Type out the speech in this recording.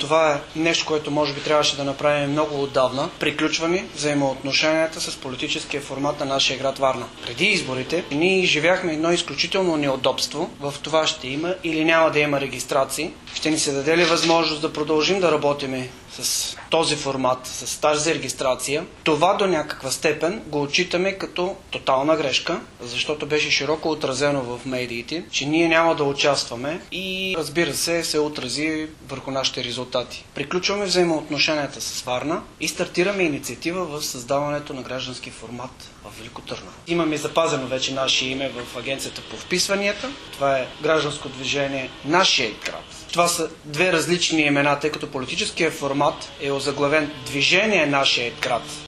това е нещо, което може би трябваше да направим много отдавна. Приключваме взаимоотношенията с политическия формат на нашия град Варна. Преди изборите ние изживяхме едно изключително неудобство. В това ще има или няма да има регистрации. Ще ни се даде ли възможност да продължим да работим с този формат, с тази регистрация? Това до някаква степен го отчитаме като тотална грешка, защото беше широко отразено в медиите, че ние няма да участваме и разбира се отрази върху нашите резултати. Приключваме взаимоотношенията с Варна и стартираме инициатива в създаването на граждански формат в Велико Търново. Имаме запазено вече наше име в Агенцията по вписванията. Това е гражданско движение Нашия град. Това са две различни имена, тъй като политическия формат е озаглавен Движение Нашия град.